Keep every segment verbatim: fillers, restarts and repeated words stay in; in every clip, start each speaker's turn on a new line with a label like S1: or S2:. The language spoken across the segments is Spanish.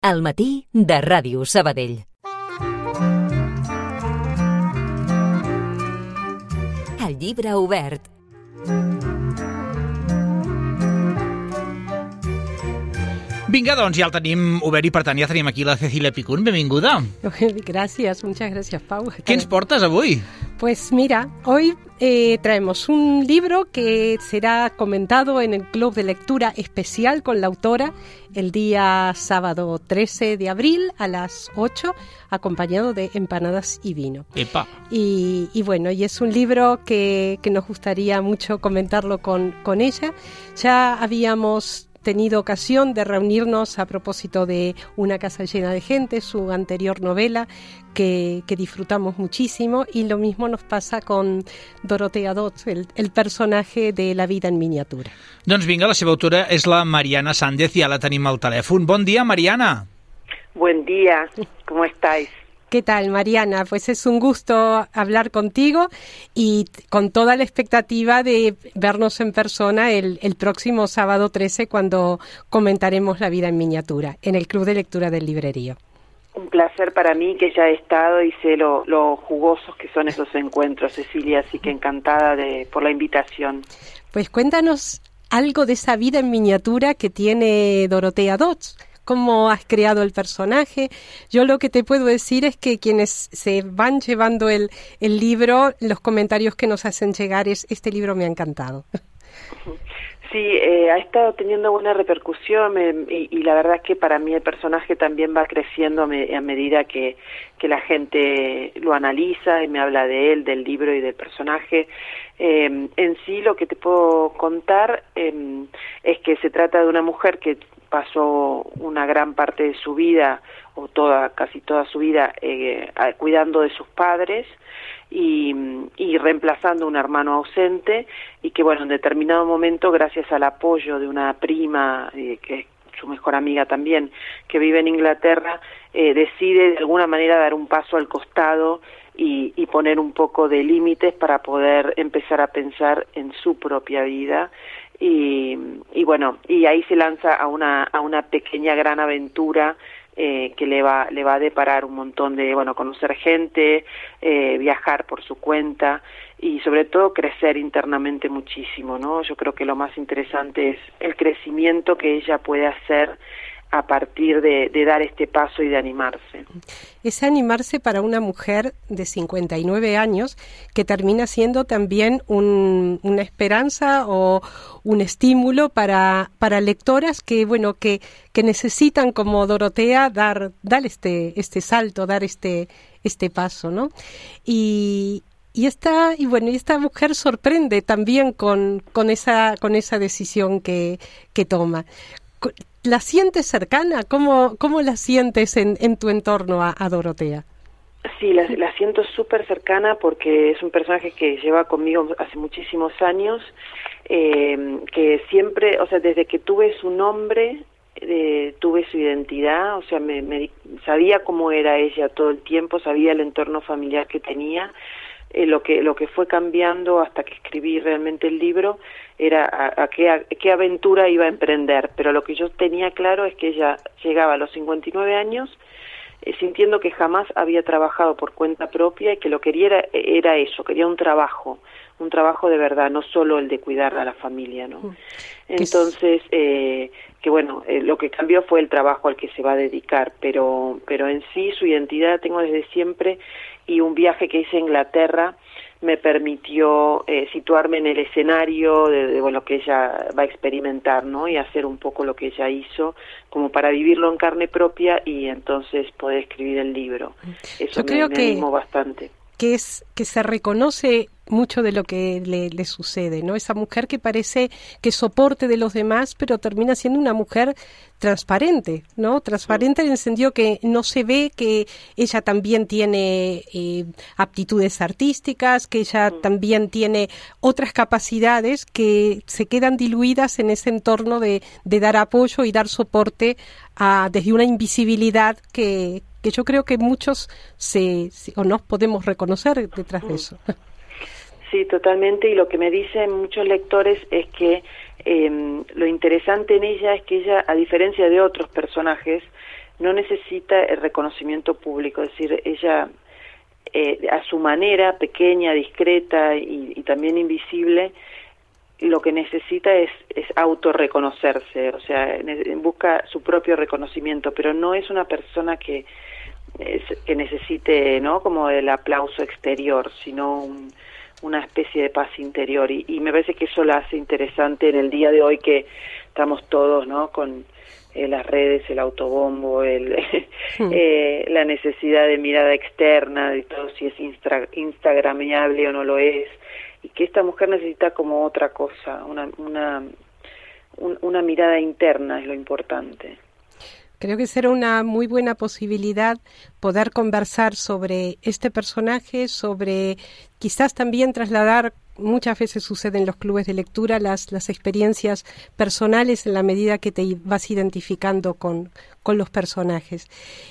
S1: Al matí de Ràdio Sabadell. El llibre obert.
S2: Vinga, doncs ja el tenim obert i per tant ja tenim aquí la Cecilia Picún. Benvinguda.
S3: Gracias, muchas gracias, Pau.
S2: ¿Qué ens portes avui?
S3: Pues mira, hoy eh, traemos un libro que será comentado en el Club de Lectura Especial con la autora el día sábado trece de abril a las ocho, acompañado de empanadas y vino.
S2: Epa.
S3: Y, y bueno, y es un libro que, que nos gustaría mucho comentarlo con, con ella. Ya habíamos tenido ocasión de reunirnos a propósito de Una casa llena de gente, su anterior novela, que, que disfrutamos muchísimo, y lo mismo nos pasa con Dorotea Dodds, el, el personaje de La vida en miniatura.
S2: Doncs vinga, la seva autora és la Mariana Sández, ja la tenim al telèfon. Bon dia, Mariana.
S4: Buen día, ¿cómo estáis?
S3: ¿Qué tal, Mariana? Pues es un gusto hablar contigo y con toda la expectativa de vernos en persona el, el próximo sábado trece, cuando comentaremos La vida en miniatura en el Club de Lectura del Librerío.
S4: Un placer para mí, que ya he estado y sé lo, lo jugosos que son esos encuentros, Cecilia, así que encantada de por la invitación.
S3: Pues cuéntanos algo de esa vida en miniatura que tiene Dorotea Dodds. ¿Cómo has creado el personaje? Yo lo que te puedo decir es que quienes se van llevando el, el libro, los comentarios que nos hacen llegar es: este libro me ha encantado.
S4: Sí, eh, ha estado teniendo buena repercusión me, y, y la verdad es que para mí el personaje también va creciendo a, me, a medida que, que la gente lo analiza y me habla de él, del libro y del personaje. Eh, en sí lo que te puedo contar eh, es que se trata de una mujer que pasó una gran parte de su vida, o toda, casi toda su vida, eh, cuidando de sus padres y, y reemplazando a un hermano ausente, y que bueno, en determinado momento, gracias al apoyo de una prima, eh, que es su mejor amiga también, que vive en Inglaterra, eh, decide de alguna manera dar un paso al costado y, y poner un poco de límites para poder empezar a pensar en su propia vida. Y, y bueno, y ahí se lanza a una a una pequeña gran aventura eh, que le va le va a deparar un montón de, bueno, conocer gente, eh, viajar por su cuenta y sobre todo crecer internamente muchísimo, ¿no? Yo creo que lo más interesante es el crecimiento que ella puede hacer a partir de, de dar este paso y de animarse.
S3: Es animarse para una mujer de cincuenta y nueve años que termina siendo también un, una esperanza o un estímulo para, para lectoras que, bueno, que, que necesitan, como Dorotea, dar, dar este, este salto, dar este, este paso, ¿no? Y, y esta, y bueno, y esta mujer sorprende también con, con esa, con esa decisión que, que toma. ¿La sientes cercana? ¿Cómo, cómo la sientes en, en tu entorno a, a Dorotea?
S4: Sí, la, la siento súper cercana porque es un personaje que lleva conmigo hace muchísimos años, eh, que siempre, o sea, desde que tuve su nombre, eh, tuve su identidad, o sea, me, me sabía cómo era ella todo el tiempo, sabía el entorno familiar que tenía. Eh, lo que lo que fue cambiando hasta que escribí realmente el libro era a, a, qué, a qué aventura iba a emprender, pero lo que yo tenía claro es que ella llegaba a los cincuenta y nueve años eh, sintiendo que jamás había trabajado por cuenta propia y que lo que quería era, era eso, quería un trabajo, un trabajo de verdad, no solo el de cuidar a la familia, ¿no? Entonces, eh, que bueno, eh, lo que cambió fue el trabajo al que se va a dedicar, pero pero en sí su identidad la tengo desde siempre, y un viaje que hice a Inglaterra me permitió eh, situarme en el escenario de, de bueno, que ella va a experimentar, ¿no? Y hacer un poco lo que ella hizo, como para vivirlo en carne propia y entonces poder escribir el libro. Eso
S3: Yo
S4: me,
S3: creo
S4: me
S3: que...
S4: animó bastante.
S3: que es que se reconoce mucho de lo que le, le sucede, ¿no? Esa mujer que parece que es soporte de los demás, pero termina siendo una mujer transparente, ¿no? Transparente en el sentido que no se ve que ella también tiene eh, aptitudes artísticas, que ella mm. también tiene otras capacidades que se quedan diluidas en ese entorno de, de dar apoyo y dar soporte a, desde una invisibilidad que que yo creo que muchos se, se o nos podemos reconocer detrás de eso.
S4: Sí, totalmente, y lo que me dicen muchos lectores es que eh, lo interesante en ella es que ella, a diferencia de otros personajes, no necesita el reconocimiento público, es decir, ella eh, a su manera, pequeña, discreta y, y también invisible, lo que necesita es, es autorreconocerse, o sea, busca su propio reconocimiento, pero no es una persona que, es, que necesite, ¿no?, como el aplauso exterior, sino un, una especie de paz interior, y, y me parece que eso la hace interesante en el día de hoy, que estamos todos, ¿no?, con eh, las redes, el autobombo, el, sí. eh, la necesidad de mirada externa, de todo si es instra, instagramiable o no lo es, y que esta mujer necesita como otra cosa, una, una, un, una mirada interna es lo importante.
S3: Creo que será una muy buena posibilidad poder conversar sobre este personaje, sobre quizás también trasladar, muchas veces sucede en los clubes de lectura, las, las experiencias personales en la medida que te vas identificando con, con los personajes.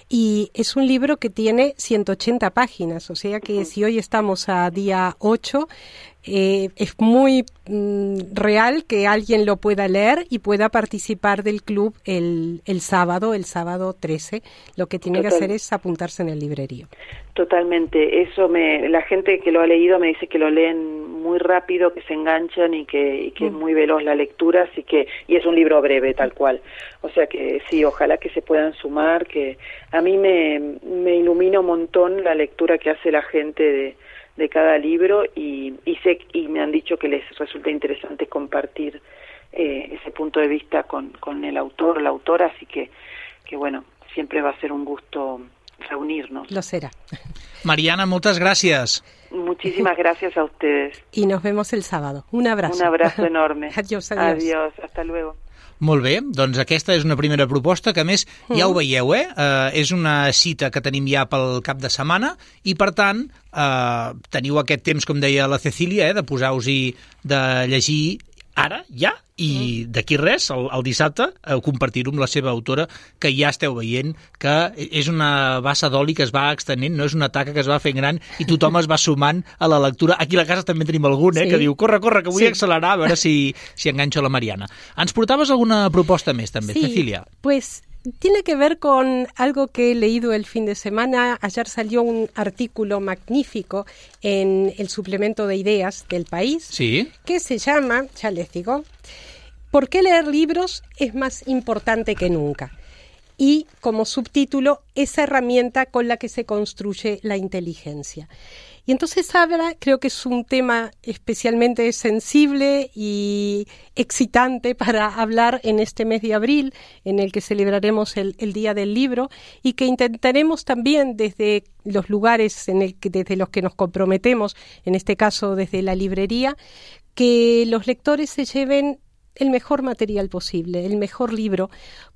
S3: Y es un libro que tiene ciento ochenta páginas, o sea que uh-huh. si hoy estamos a día ocho, eh, es muy mm, real que alguien lo pueda leer y pueda participar del club el, el sábado, el sábado trece. Lo que tiene Total. que hacer es apuntarse en el librerío.
S4: Totalmente, eso me, la gente que lo ha leído me dice que lo leen muy rápido, que se enganchan y que, y que mm. es muy veloz la lectura, así que, y es un libro breve tal cual, o sea que sí, ojalá que se puedan sumar, que a mí me, me ilumina un montón la lectura que hace la gente de, de cada libro, y, y sé, y me han dicho que les resulta interesante compartir eh, ese punto de vista con, con el autor o la autora, así que, que bueno, siempre va a ser un gusto reunirnos.
S3: Lo será.
S2: Mariana, moltes gràcies.
S4: Muchísimas gracias a ustedes.
S3: Y nos vemos el sábado. Un abrazo.
S4: Un abrazo enorme.
S3: Adiós, adiós.
S4: Adiós, hasta luego.
S2: Molt bé, doncs aquesta és una primera proposta que, a més, ja ho veieu, eh? Uh, és una cita que tenim ja pel cap de setmana i, per tant, uh, teniu aquest temps, com deia la Cecília, eh, de posar-vos-hi, de llegir ara, ja, i d'aquí res, el, el dissabte, eh, compartir-ho amb la seva autora, que ja esteu veient que és una bassa d'oli que es va extenent, no és una taca que es va fent gran i tothom es va sumant a la lectura. Aquí a la casa també tenim algun, eh, sí. que diu, corre, corre, que vull sí. accelerar, a veure si, si enganxo la Mariana. Ens portaves alguna proposta més, també,
S3: sí,
S2: Cecilia?
S3: Pues tiene que ver con algo que he leído el fin de semana. Ayer salió un artículo magnífico en el suplemento de ideas del País,
S2: ¿Sí?
S3: que se llama, ya les digo, ¿por qué leer libros es más importante que nunca? Y como subtítulo, esa herramienta con la que se construye la inteligencia. Y entonces habla, creo que es un tema especialmente sensible y excitante para hablar en este mes de abril, en el que celebraremos el, el Día del Libro, y que intentaremos también desde los lugares en el que, desde los que nos comprometemos, en este caso desde la librería, que los lectores se lleven el mejor material posible, el mejor libro,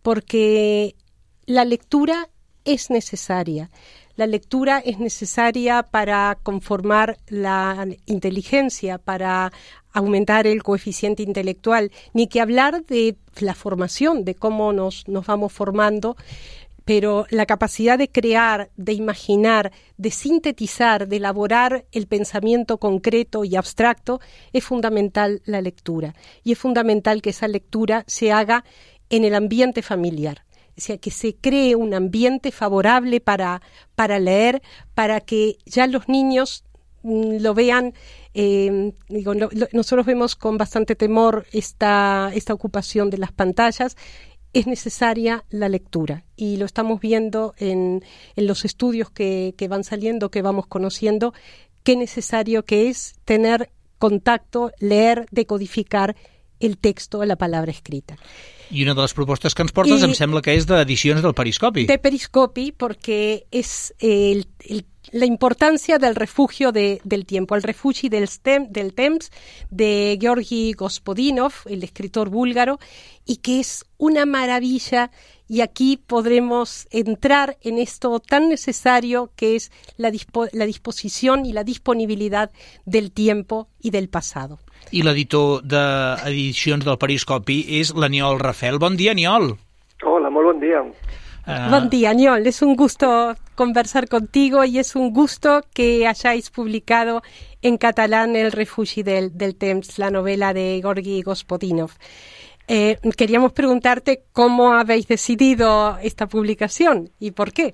S3: porque la lectura es necesaria. La lectura es necesaria para conformar la inteligencia, para aumentar el coeficiente intelectual, ni que hablar de la formación, de cómo nos, nos vamos formando, pero la capacidad de crear, de imaginar, de sintetizar, de elaborar el pensamiento concreto y abstracto, es fundamental la lectura. Y es fundamental que esa lectura se haga en el ambiente familiar. O sea, que se cree un ambiente favorable para, para leer, para que ya los niños mm, lo vean. Eh, digo, lo, lo, nosotros vemos con bastante temor esta, esta ocupación de las pantallas. Es necesaria la lectura y lo estamos viendo en, en los estudios que, que van saliendo, que vamos conociendo, qué necesario que es tener contacto, leer, decodificar el texto, la palabra escrita.
S2: I una de les propostes que ens portes I, em sembla que és d'edicions del Periscopi.
S3: De Periscopi, porque es el, el, la importancia del refugio de, del tiempo, el refugio del, del temps de Georgi Gospodinov, el escritor búlgaro, y que es una maravilla, y aquí podremos entrar en esto tan necesario que es la, dispo, la disposición y la disponibilidad del tiempo y del pasado.
S2: I l'editor d'edicions del Periscopi és l'Aniol Rafel. Bon dia, Aniol.
S5: Hola, molt bon dia.
S3: Uh... Bon dia, Aniol. Es un gusto conversar contigo y es un gusto que hayáis publicado en catalán El refugio del, del temps, la novela de Georgi Gospodinov. Eh, queríamos preguntarte cómo habéis decidido esta publicación y por qué.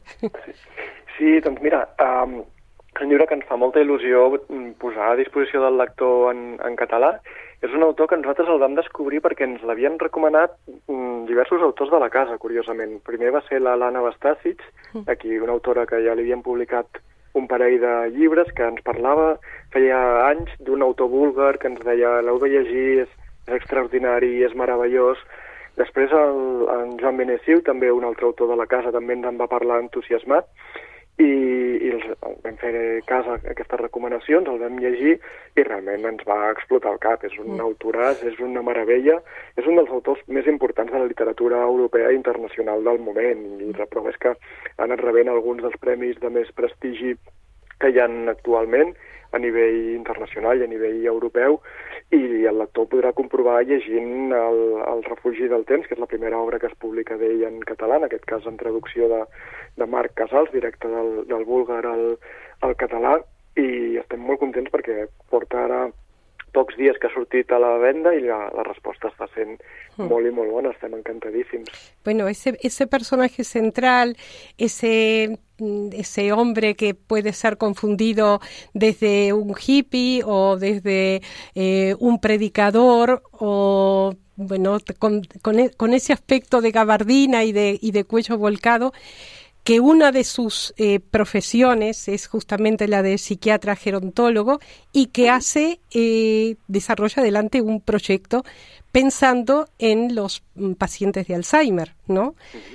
S5: Sí, doncs mira, um, és un llibre que ens fa molta il·lusió posar a disposició del lector en, en català. És un autor que nosaltres el vam descobrir perquè ens l'havien recomanat mm, diversos autors de la casa, curiosament. Primer va ser l'Alana Bastàcic, aquí una autora que ja li havien publicat un parell de llibres, que ens parlava feia anys d'un autor búlgar que ens deia l'heu de llegir, és, és extraordinari, és meravellós. Després el, en Joan Benessiu, també un altre autor de la casa, també ens en va parlar entusiasmat, i, i els, vam fer cas a aquestes recomanacions, el vam llegir i realment ens va explotar el cap. És un mm. autoràs, és una meravella, és un dels autors més importants de la literatura europea i internacional del moment, i la prova és que ha anat rebent alguns dels premis de més prestigi que hi ha actualment a nivell internacional i a nivell europeu, i el lector podrà comprovar llegint el, el Refugi del temps, que és la primera obra que es publica d'ell en català, en aquest cas en traducció de, de Marc Casals, directe del, del búlgar al, al català, i estem molt contents perquè porta ara pocs dies que ha sortit a la venda y la, la respuesta está sent mm. molt i molt bona, estem encantadísims.
S3: Bueno, ese, ese personaje central, ese, ese hombre que puede ser confundido desde un hippie o desde eh, un predicador o... bueno, con, con, con ese aspecto de gabardina y de, y de cuello volcado, que una de sus eh, profesiones es justamente la de psiquiatra gerontólogo y que hace, eh, desarrolla adelante un proyecto pensando en los mm, pacientes de Alzheimer, ¿no?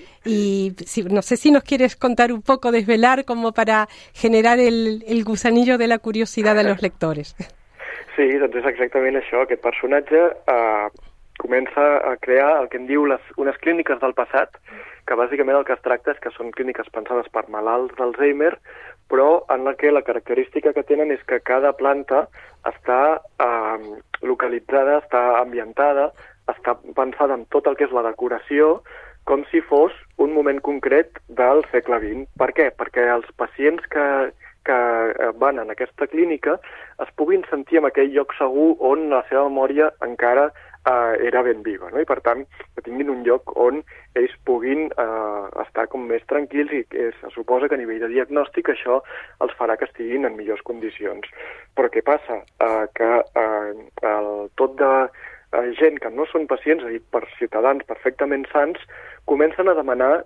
S3: Y si, no sé si nos quieres contar un poco, desvelar, como para generar el, el gusanillo de la curiosidad de los lectores.
S5: Sí, doncs és exactament això. Aquest personatge eh, comença a crear el que en diu les, unes clíniques del passat, que bàsicament el que es tracta és que són clíniques pensades per malalts d'Alzheimer, però en la que la característica que tenen és que cada planta està eh, localitzada, està ambientada, està pensada en tot el que és la decoració, com si fos un moment concret del segle vint. Per què? Perquè els pacients que, que van en aquesta clínica es puguin sentir en aquell lloc segur on la seva memòria encara Uh, era ben viva, no? I per tant que tinguin un lloc on ells puguin uh, estar com més tranquils, i es suposa que a nivell de diagnòstic això els farà que estiguin en millors condicions. Però què passa? Uh, que uh, el, tot de uh, gent que no són pacients, és a dir, per ciutadans perfectament sans, comencen a demanar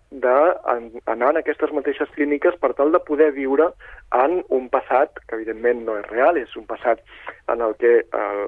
S5: d'anar en aquestes mateixes clíniques per tal de poder viure en un passat que evidentment no és real, és un passat en el que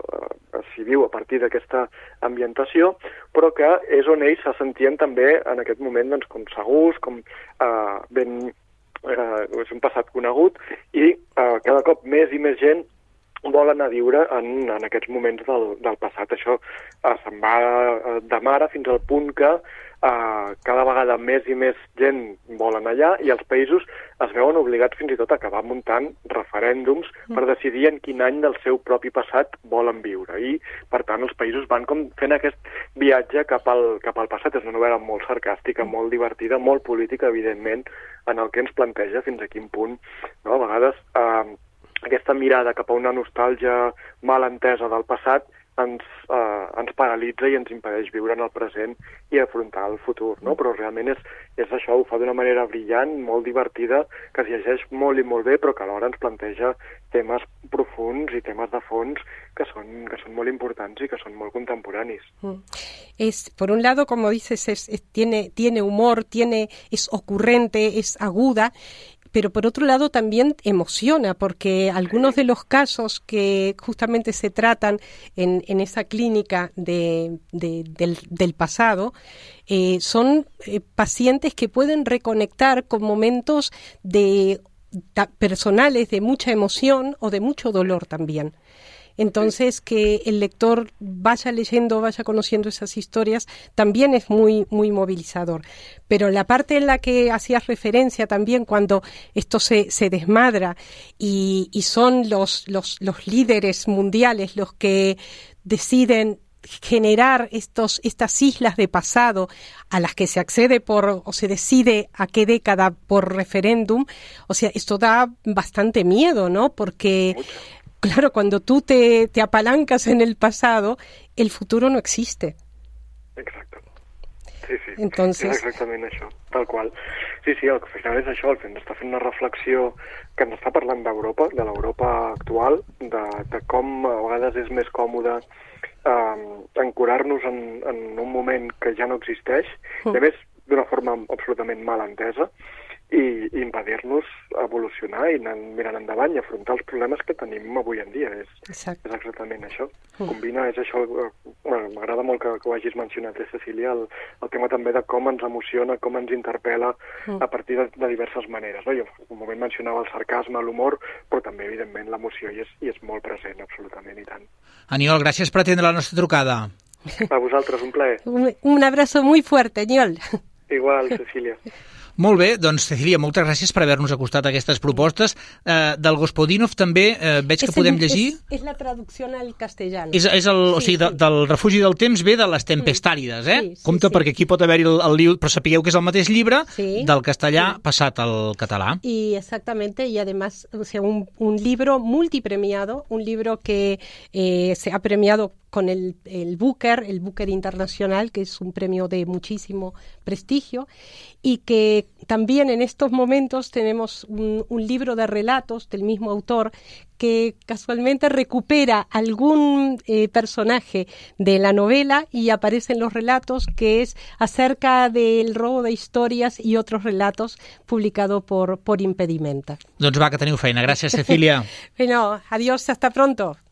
S5: eh, s'hi viu a partir d'aquesta ambientació, però que és on ells se sentien també en aquest moment doncs, com segurs, com eh, ben... Eh, és un passat conegut, i eh, cada cop més i més gent vol anar a viure en, en aquests moments del, del passat. Això eh, se'n va de mare fins al punt que eh, cada vegada més i més gent vol anar allà, i els països es veuen obligats fins i tot a acabar muntant referèndums per decidir en quin any del seu propi passat volen viure. I, per tant, els països van com fent aquest viatge cap al, cap al passat. És una novel·la molt sarcàstica, molt divertida, molt política, evidentment, en el que ens planteja fins a quin punt, no? A vegades eh, aquesta mirada cap a una nostàlgia mal entesa del passat ens, eh, ens paralitza i ens impedeix viure en el present i afrontar el futur, no? Però realment és, és això, ho fa d'una manera brillant, molt divertida, que es llegeix molt i molt bé, però que alhora ens planteja temes profunds i temes de fons que són, que són molt importants i que són molt contemporanis.
S3: Mm. Es, por un lado, como dices, es, es, tiene, tiene humor, tiene, es ocurrente, es aguda, pero por otro lado también emociona, porque algunos de los casos que justamente se tratan en, en esa clínica de, de, del, del pasado eh, son eh, pacientes que pueden reconectar con momentos de, da, personales de mucha emoción o de mucho dolor también. Entonces, que el lector vaya leyendo, vaya conociendo esas historias, también es muy, muy movilizador. Pero la parte en la que hacías referencia también, cuando esto se, se desmadra y, y son los, los, los líderes mundiales los que deciden generar estos, estas islas de pasado a las que se accede por, o se decide a qué década por referéndum, o sea, esto da bastante miedo, ¿no? Porque... claro, cuando tú te, te apalancas en el pasado, el futuro no existe.
S5: Exacte. Sí, sí,
S3: Entonces...
S5: és exactament això, tal qual. Sí, sí, al final és això, el fet d'estar fent una reflexió que ens està parlant d'Europa, de l'Europa actual, de, de com a vegades és més còmode eh, ancorar-nos en, en un moment que ja no existeix, mm. i a més d'una forma absolutament mal entesa, i, i impedir-nos evolucionar i anar mirant endavant i afrontar els problemes que tenim avui en dia. És, és exactament això. Mm. Combina, és això, eh, bueno, m'agrada molt que, que ho hagis mencionat, eh, Cecília, el, el tema també de com ens emociona, com ens interpel·la mm. a partir de, de diverses maneres. No? Jo un moment mencionava el sarcasme, l'humor, però també, evidentment, l'emoció i és, i és molt present, absolutament, i tant.
S2: Aniol, gràcies per atendre la nostra trucada.
S5: A vosaltres, un plaer.
S3: Un, un abrazo muy fuerte, Aniol.
S5: Igual, Cecília.
S2: Molt bé, doncs, Cecília, moltes gràcies per haver-nos acostat a aquestes propostes. Eh, del Gospodinov també eh, veig que
S3: es
S2: podem
S3: el,
S2: llegir...
S3: És, és la traducció al castellano.
S2: És, és el, sí, o sigui, sí. de, del refugi del temps ve de les Tempestàrides, eh?
S3: Sí, sí,
S2: Compte,
S3: sí.
S2: perquè aquí pot haver-hi el, el llibre, però sapigueu que és el mateix llibre
S3: sí.
S2: del castellà
S3: sí.
S2: passat al català.
S3: Y exactamente, y además, o sea, un, un libro multipremiado, un libro que eh, se ha premiado con el, el Booker, el Booker Internacional, que es un premio de muchísimo prestigio, y que también en estos momentos tenemos un, un libro de relatos del mismo autor que casualmente recupera algún eh, personaje de la novela y aparece en los relatos, que es acerca del robo de historias y otros relatos publicado por, por Impedimenta.
S2: Doncs va, que teniu feina. Gràcies, Cecília.
S3: Bueno, adiós, hasta pronto.